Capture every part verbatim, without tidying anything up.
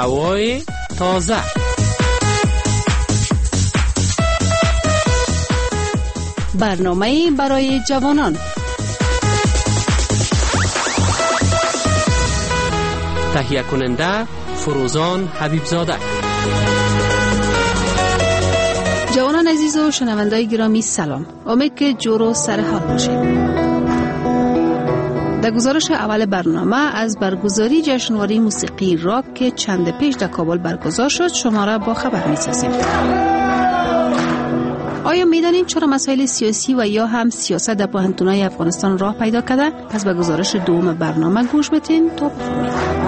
هوای تازه. برنامه برای جوانان. تهیه کننده فروزان حبیبزاده. جوانان عزیز و شنوندای گرامی سلام. امید که جور و سرحال باشید. در گزارش اول برنامه از برگزاری جشنواره موسیقی راک که چند پیش در کابل برگزار شد شما را با خبر می‌سازیم. آیا می‌دانید چرا مسائل سیاسی و یا هم سیاست در پوهنتون‌های افغانستان راه پیدا کرده؟ پس به گزارش دوم برنامه گوش بدین تا بفهمید.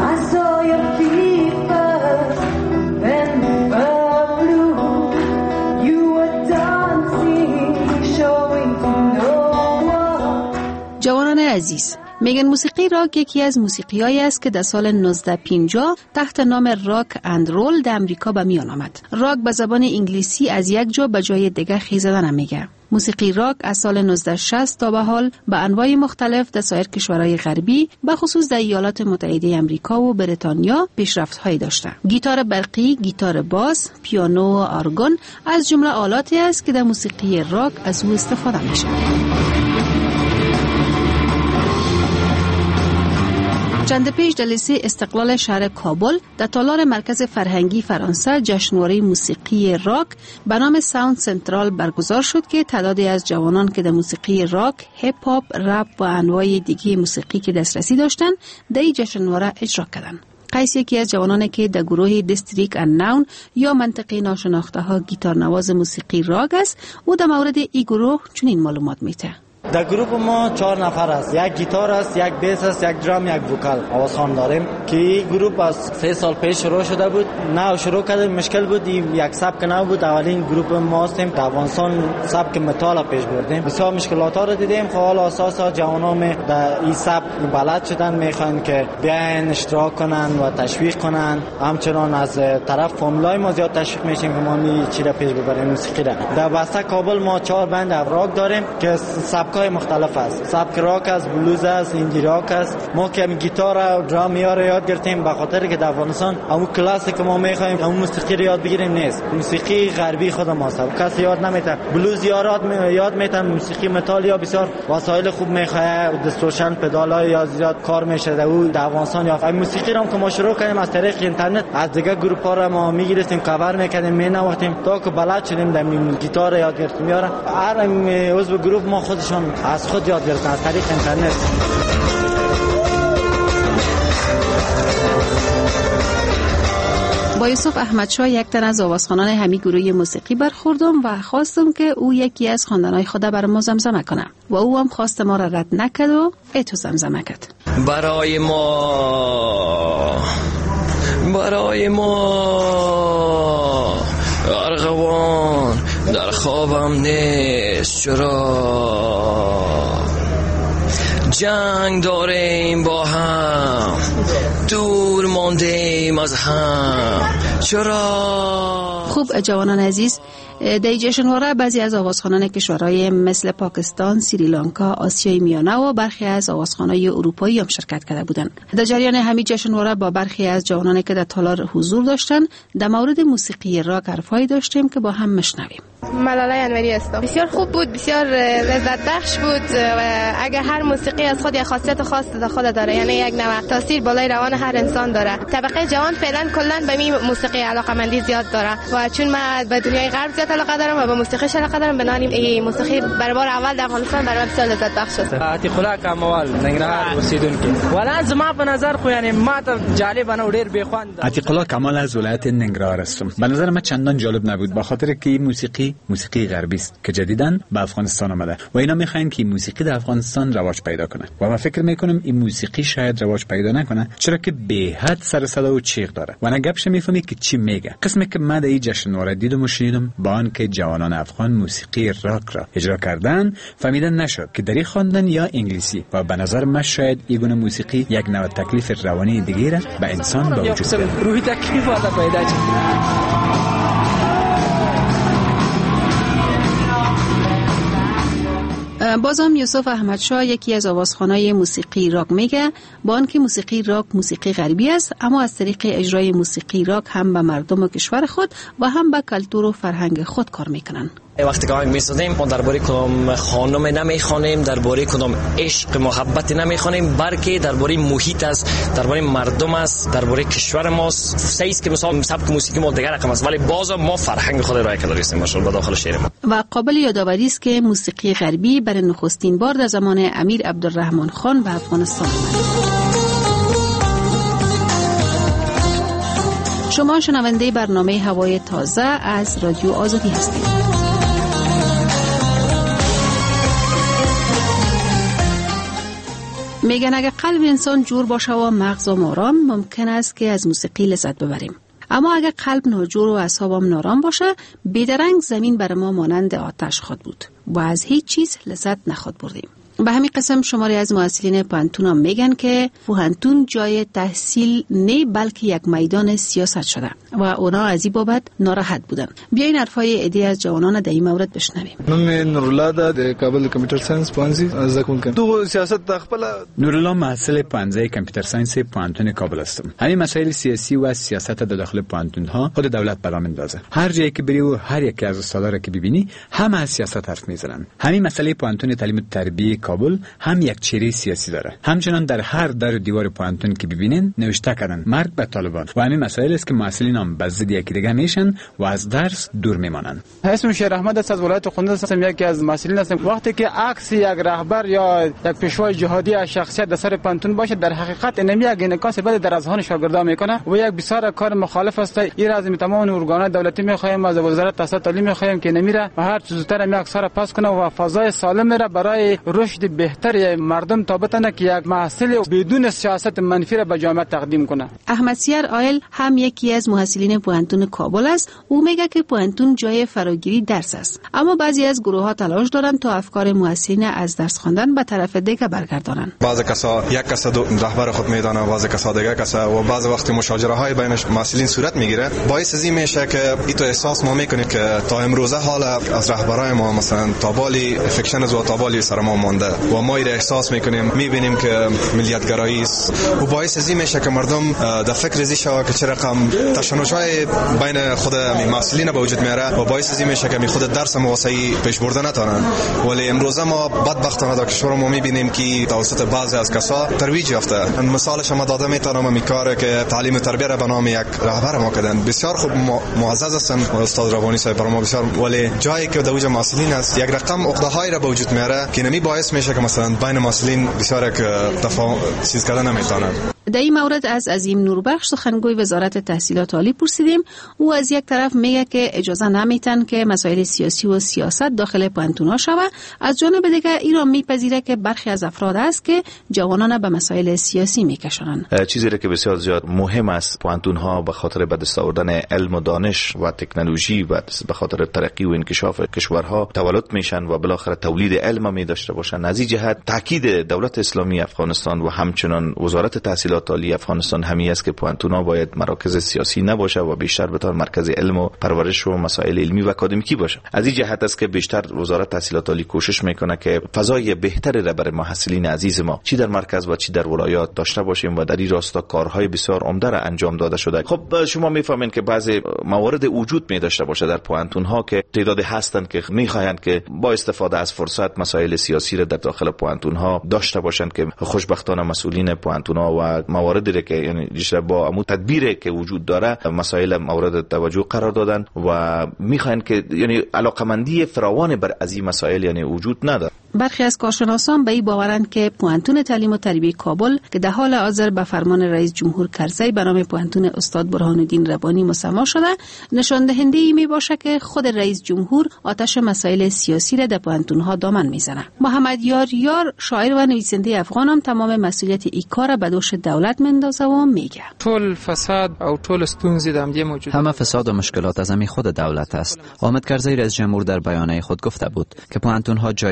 جوانان عزیز، میگن موسیقی راک یکی از موسیقی‌هایی است که در سال نوزده پنجاه تحت نام راک اند رول در امریکا به میان آمد. راک به زبان انگلیسی از یک جا به جای دیگر خیزیدن میگه. موسیقی راک از سال نوزده شصت تا به حال به انواع مختلف در سایر کشورهای غربی به خصوص در ایالات متحده آمریکا و بریتانیا پیشرفت‌هایی داشته. گیتار برقی، گیتار باس، پیانو و ارگون از جمله آلاتی است که در موسیقی راک از او استفاده میشه. چند پیش در لیسه استقلال شهر کابل در تالار مرکز فرهنگی فرانسه جشنواره موسیقی راک به نام ساوند سنترال برگزار شد که تعدادی از جوانان که در موسیقی راک، هیپ هاپ، رپ و انواع دیگه موسیقی که دسترسی داشتند در این جشنواره اجرا کردند. قیس یکی از جوانانی که در گروه دیستریکت اناون یا منطقه ناشناخته ها گیتار نواز موسیقی راک است و در مورد این گروه چنین معلومات میده. در گروه ما چهار نفر است. یک گیتار است، یک بیس است، یک درام، یک وکال آوازخوان داریم که این گروه از سه سال پیش شروع شده بود. نه شروع کردیم مشکل بود، یک سبک نو بود. اولین گروه ما هستیم در افغانستان سبک متال پیش بردیم. بسیار مشکلات ها رو دیدیم. خب حالا اساسا جوانان در این سبک بلد شدن، میخوان که بیاین اشتراک کنن و تشویق کنن. همچنان از طرف فامیلای ما زیاد تشویق میشیم که ما این چیز را پیش ببریم موسیقی را. در بسته کابل ما چهار بند راک داریم که سبک‌های مختلف است. سبک راک است، بلوز است، ایندی راک است. ما که گیتار و درام رو یاد گرفتیم به خاطر که در افغانستان همون کلاسیک که ما می‌خوایم همون موسیقی رو یاد بگیریم نیست. موسیقی غربی خود ماست. کسی یاد نمی‌تونه. بلوز یاد یاد می‌تونه، موسیقی متال یا بسیار وسایل خوب می‌خواد، دیستورشن پدالای یا زیاد کار میشه در اون در افغانستان. یا این موسیقی رو که ما شروع کردیم از طریق اینترنت از دیگه گروه‌ها رو ما می‌گرفتیم، کاور می‌کردیم، می‌نواختیم تا که بلد شدیم در گیتار یاد گرفتیم. یارا هر عضو گروه ما خودشون از خود یاد گرفتن از طریق اینترنت. با یوسف احمدشاه یک تن از آوازخوانان همین گروه موسیقی برخوردم و خواستم که او یکی از خواندن‌های خود بر ما زمزمه کنه و او هم خواست ما را رد نکرد و ای تو زمزمه کرد. برای ما برای ما ارغوان در خوابم نیست، چرا جنگ داریم با هم، دور ماندیم از هم، چرا. خوب جوانان عزیز، در جشنواره بعضی از آوازخوانان کشورهای مثل پاکستان، سریلانکا، آسیای میانه و برخی از آوازخوانای اروپایی هم شرکت کرده بودند. در جریان همین جشنواره با برخی از جوانانی که در تالار حضور داشتند در مورد موسیقی راک حرفایی داشتیم که با هم مشنویم. ملاله انوری هستم. بسیار خوب بود، بسیار لذت بخش بود و اگر هر موسیقی از خود یک خاصیت خاص در خود داره، یعنی یک نوع تاثیر بالای روان هر انسان داره. طبقه جوان فعلا کلا به این موسیقی علاقه‌مندی زیاد داره و چون من به دنیای غرب زیاد علاقه دارم و به موسیقیش علاقه دارم، بنابراین این موسیقی برای بار اول در افغانستان برای من بسیار لذت بخش است. عتیق الله کمال ننګرهار اوسیدونکو ولا زما په نظر خو یعنی ما ته جالب نه ډیر به خوند. عتیق الله کمال از ولایت ننګرهار هستم. به نظر من چندان جالب نبود به خاطر که این موسیقی موسیقی غربی است که جدیداً به افغانستان آمده و اینا میخواین که موسیقی در افغانستان رواج پیدا کنه و من فکر میکنم این موسیقی شاید رواج پیدا نکنه چرا که به حد سر صدا و چیغ داره و نه گپش میفهمی که چی میگه. قسمی که من در این جشنواره دیدم و شنیدم با آن که جوانان افغان موسیقی راک را اجرا کردن فهمیدن نشد که دری خواندن یا انگلیسی و به نظر من شاید این گونه موسیقی یک نوع تکلیف روانی دیگه را به انسان به وجود بیاره. روحی تکلیف والا پیدا بازم یوسف احمدشاه یکی از آوازخوانای موسیقی راک میگه با آنکه موسیقی راک موسیقی غربی است، اما از طریق اجرای موسیقی راک هم به مردم کشور خود و هم به کلتور و فرهنگ خود کار میکنن. وقتی که آهنگ میسازیم ما درباره کدام خانم نمیخوانیم، درباره کدام عشق محبت نمیخوانیم، بلکه درباره محیط است، درباره مردم است، درباره کشور ماست. صحیح است که مثلا سبک موسیقی ما دیگر رقم است، ولی باز ما فرهنگ خود را کرده هستیم ماشاءالله داخل شعر ما. و قابل یادآوری است که موسیقی غربی برای نخستین بار در زمان امیر عبدالرحمن خان به افغانستان آمد. شما شنونده برنامه هوای تازه از رادیو آزادی هستید. میگن اگر قلب انسان جور باشه و مغزم آرام، ممکن است که از موسیقی لذت ببریم. اما اگر قلب ناجور و اعصابم نارام باشه، بیدرنگ زمین بر ما مانند آتش خود بود و از هیچ چیز لذت نخود بردیم. به همین قسم شماری از محصلین پوهنتون هم میگن که پوهنتون جای تحصیل نه بلکه یک میدان سیاست شده و اونا از این بابت ناراحت بودن. بیاین حرفای ایده از جوانان در این مورد بشنویم. نام نورالله ده د کابل کمپیوټر ساينس پوهنځي زده کوونکی. تو سیاست د خپل نورالله محصل پوهنځی کامپیوتر ساينس پوهنتون کابل هستم. همین مسائل سیاسی و سیاست در داخل پوهنتون ها خود دولت برام اندازه. هر جایی که بری و هر یک از استادا را که ببینی همه از سیاست حرف میزنن. همین مسئله پوهنتون تعلیم و تربیه کابل هم یک چهره سیاسی داره. همچنان در هر در و دیوار پوهنتون که ببینین نوشته کردن مرگ به طالبان و همین مسائل است که محصلین هم به ضد یکی دیگه میشن و از درس دور میمانن. اسمم شیر احمد است، از ولایت خوندن هستم. یکی از مسئولین هستم. وقتی که عکس یک رهبر یا یک پیشوای جهادی از شخصیت در سر پوهنتون باشه، در حقیقت اینمی یک انعکاس بعد در اذهان شاگردان میکنه و یک بسیار کار مخالف است. این از تمام ارگانات دولتی میخوایم، از وزارت تحصیلات عالی میخوایم که نمیره و هر چیز زودتر می اکثر پاس کنه و فضای سالم را برای رشد بهتر مردم تا بتونه که یک محصول بدون سیاست منفی را به جامعه تقدیم کنه. احمد سیر آیل هم یکی از محصلین پوهنتون کابل است. او میگه که پوهنتون جای فراگیری درس است، اما بعضی از گروه ها تلاش دارن تا افکار محصلین از درس خواندن به طرف دیگه برگردانن. بعضی کسا یک کس رهبر خود میدانه، بعضی کسا دیگه کسا و بعضی وقت مشاجره های بین محصلین صورت میگیره. باعث از این میشه که ایتو احساس ما میکنیم که تا امروزه حال از رهبرای ما مثلا تابالی فکشن از تابالی سر ما مونده و ما ایره احساس میکنیم، میبینیم که ملیت‌گرایی است و باعث از این میشه که مردم در فکر ازی شوه که چه رقم تشنج‌های بین خود محصلین به وجود میاره و باعث از این میشه که خود درس موثقی پیش برده نتونن. ولی امروزه ما بدبختانه در کشور ما میبینیم که توسط بعضی از کسا ترویج یافته. مثالش ما داده میتونم میکاره که تعلیم و تربیت به نام یک رهبر ما کردن. بسیار خوب معزز هستن استاد روانی صاحب برای ما بسیار، ولی جایی که در وجه محصلین است یک رقم عقده‌های را به وجود میاره که نمی باعث میشه که مثلا بین محصلین بسیار که تفاهم چیز کردن نمیتونن. در این مورد از عظیم نوربخش سخنگوی وزارت تحصیلات عالی پرسیدیم. او از یک طرف میگه که اجازه نمیتن که مسائل سیاسی و سیاست داخل پوهنتون‌ها شوه، از جانب دیگه ایران میپذیره که برخی از افراد است که جوانان به مسائل سیاسی میکشونن. چیزی که بسیار زیاد مهم است پوهنتون‌ها به خاطر به دست آوردن علم و دانش و تکنولوژی و به خاطر ترقی و انکشاف کشورها تولد میشن و بالاخره تولید علم می داشته باشن. از این جهت تاکید دولت اسلامی افغانستان و همچنان وزارت تحصیلات عالی افغانستان همی است که پوهنتون‌ها باید مراکز سیاسی نباشه و بیشتر به طور مرکز علم و پرورش و مسائل علمی و اکادمیکی باشه. از این جهت است که بیشتر وزارت تحصیلات عالی کوشش میکنه که فضای بهتری را برای محصلین عزیز ما چی در مرکز و چی در ولایات داشته باشیم و در این راستا کارهای بسیار عمده را انجام داده شده. خب شما میفهمین که بعضی موارد وجود می داشته باشه در پوهنتون‌ها که تعدادی هستند که میخواهند که با استفاده از فرصت مسائل سیاسی را در داخل پوهنتون‌ها داشته باشند که خوشبختانه مسئولین پوهنتون‌ها و مواردی که یعنی بیشتر با عمو تدبیری که وجود داره مسائل مورد توجه قرار دادن و میخواین که یعنی علاقمندی فراوان بر از این مسائل یعنی وجود نداره. برخی از کارشناسان به این باورند که پوهنتون تعلیم و تربیت کابل که در حال حاضر به فرمان رئیس جمهور کرزی به نام پوهنتون استاد برهان الدین ربانی مسما شده، نشان دهنده ای می باشه که خود رئیس جمهور آتش مسائل سیاسی را در پوهنتون‌ها دامن میزنه. محمد یار یار شاعر و نویسنده افغان هم تمام مسئولیت این کار به دوش دولت مندازه و میگه ټول فساد او ټول ستونزې د همدې موجود. همه فساد و مشکلات از همین خود دولت است. حامد کرزی رئیس جمهور در بیانیه خود گفته بود که پوهنتون‌ها جای سیاست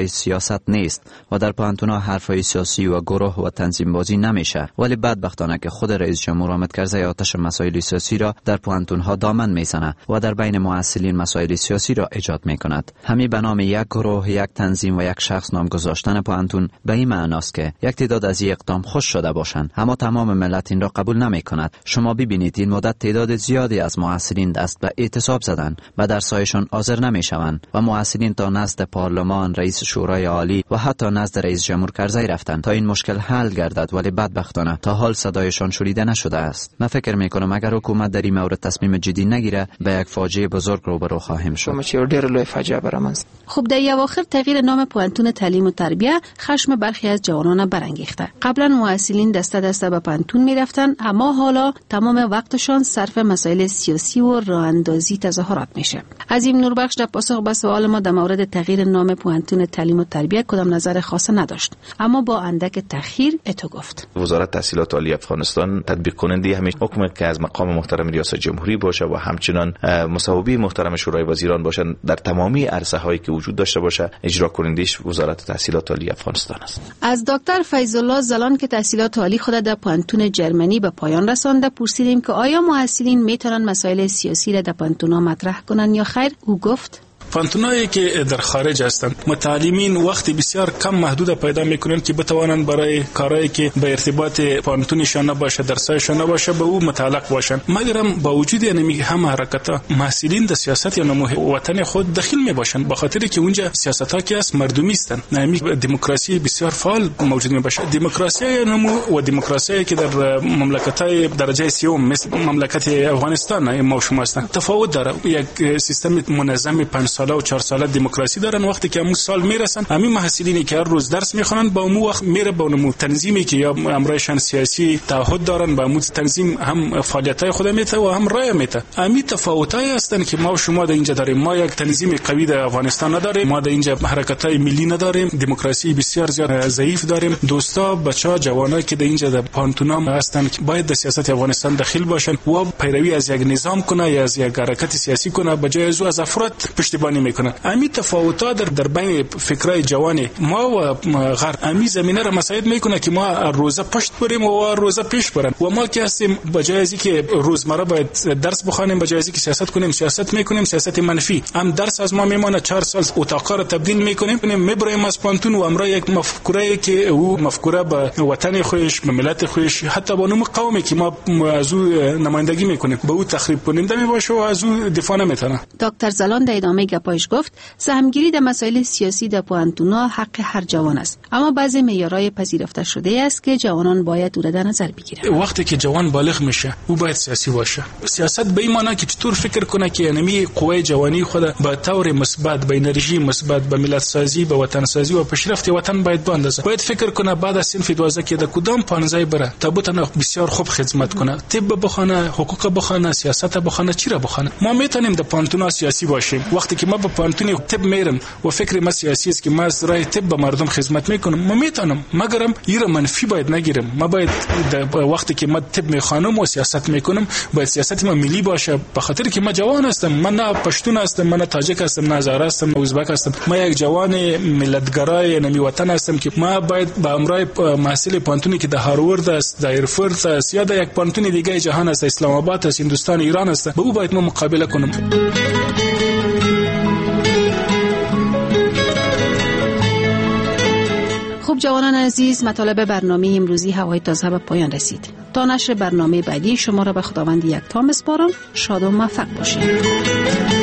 سیاست نیست و در پوهنتون‌ها حرفای سیاسی و گروه و تنظیم بازی نمیشه، ولی بدبختانه که خود رئیس جمهور حامد کرزی آتش مسائل سیاسی را در پوهنتون‌ها دامن میزنه و در بین محصلین مسائل سیاسی را ایجاد میکند. همین به نام یک گروه، یک تنظیم و یک شخص نام گذاشتن پوهنتون به این معناست که یک تعداد از این اقدام خوش شده باشند، اما تمام ملت این را قبول نمیکند. شما ببینید این مدت تعداد زیادی از محصلین دست به اعتصاب زدن و درس‌هایشان حاضر نمیشوند و محصلین تا نزد پارلمان، رئیس شورای عالی و حتی نزد رئیس جمهور کرزی رفتند تا این مشکل حل گردد، ولی بدبختانه تا حال صدایشان شنیده نشده است. من فکر میکنم اگر حکومت در این مورد تصمیم جدی نگیره به یک فاجعه بزرگ روبرو خواهیم شد. خب در اواخر تغییر نام پوهنتون تعلیم و تربیت خشم برخی از جوانان برانگیخته. قبلا محصلین دسته دسته به پوهنتون میرفتن، اما حالا تمام وقتشان صرف مسائل سیاسی و راه اندازی تظاهرات میشه. عظیم نوربخش در پاسخ به سوال ما در مورد تغییر نام پوهنتون تعلیم و تربیت کدام نظر خاص نداشت، اما با اندک تأخیر اتو گفت. وزارت تحصیلات عالی افغانستان تطبیق کننده همین حکم که از مقام محترم ریاست جمهوری باشه و همچنان مصوبه محترم شورای وزیران باشن در تمامی عرصه هایی که وجود داشته باشه، اجرا کنندش وزارت تحصیلات عالی افغانستان است. از دکتر فیض الله زلان که تحصیلات عالی خود در پوهنتون جرمنی به پایان رسانده پرسیدیم که آیا محصلین میتونن مسائل سیاسی را در پوهنتون‌ها مطرح کنن یا خیر. او گفت پوهنتونایی که در خارج هستند متعلمین وقتی بسیار کم محدود پیدا میکنند که بتوانند برای کارهایی که به ارتباط پوهنتونشان نباشه، درسایشان نباشه، به او متعلق باشند. مگرم با وجود یعنی هم حرکت‌ها محصلین در سیاست یا نمو وطن خود داخل میباشند، به خاطر که اونجا سیاست‌ها که است مردمی هستند، یعنی دموکراسی بسیار فعال موجود میباشه. دموکراسی نمو و دموکراسی که در مملکت‌های درجه سوم مثل مملکت افغانستان ما شما هستند تفاوت داره. یک سیستم منظم پنج ساله و چهار ساله دموکراسی دارن. وقتی که همون سال میرسن همین محصلینی که هر روز درس میخونن با اون وقت میره با اون تنظیمی که یا امرایشان سیاسی تعهد دارن با اون تنظیم هم فعالیتای خود میته و هم رای میته. همین تفاوتایی هستن که ما و شما در اینجا داریم. ما یک تنظیم قوی در افغانستان نداریم، ما در اینجا حرکتای ملی نداریم، دموکراسی بسیار زیاد ضعیف داریم. دوستا بچا جوانایی که در اینجا در پانتونام هستن که باید در سیاست افغانستان داخل باشن و پیروی از یک نظام کنه یا از یک حرکت سیاسی کنه، بجای از از افراد پشتیبانی میکنن. امی تفاوت‌ها در در بین فکرای جوان ما و غرب امی زمینه را مساعد میکنه که ما روزه پشت بریم و روزه پیش بریم و ما که هستیم بجای از اینکه روزمره باید درس بخونیم، بجای از اینکه سیاست کنیم سیاست میکنیم، سیاست منفی. هم درس از ما میمونه، چهار سال اتاقا را تبدیل میکنیم، میبریم از پانتون و امرا یک مفکوره که او مفکوره به وطن خویش، به ملت خویش، حتی با نوع قومی که ما از او نمایندگی میکنیم به او تخریب کننده میباشه و از او دفاع نمیتونه. دکتر زلان در ادامه گپایش گفت سهمگیری در مسائل سیاسی در پوهنتون‌ها حق هر جوان است، اما بعضی معیارهای پذیرفته شده است که جوانان باید او را در نظر بگیرند. وقتی که جوان بالغ میشه او باید سیاسی باشه. سیاست به این معنی که چطور فکر کنه که یعنی قوه جوانی خود به طور مثبت، به انرژی مثبت، به ملت سازی، به وطن سازی و پیشرفت وطن باید باندازه. باید فکر کنه بعد از صنف دوازده که در کدام پانزده بره تا بتونه بسیار خوب خدمت کنه، طب بخونه، حقوق بخونه، سیاست بخونه، چی را بخونه. ما میتونیم در پانتون سیاسی باشیم. وقتی که ما به پانتون طب میرم و فکر ما سیاسی است که ما از راه طب به مردم خدمت میکنم، ما میتونم، مگرم این را منفی باید نگیرم. ما باید وقتی که ما طب میخوانم و سیاست میکنم باید سیاست ما ملی باشه، به خاطر که ما جوان هستم. من نه پشتون هستم، من نه تاجیک هستم، نه هزاره هستم، نه ازبک هستم. ما یک جوان ملتگرای نمی وطن هستم که ما باید با امرای محصل پانتونی که در هاروارد است، در ایرفورت است یا در یک پانتون دیگه جهان است، اسلام آباد است، هندوستان، ایران است، با او باید ما مقابله کنم. خب جوانان عزیز، مطالب برنامه امروزی هوای تازه به پایان رسید. تا نشر برنامه بعدی شما را به خداوند یکتا میسپارم. شاد و موفق باشید.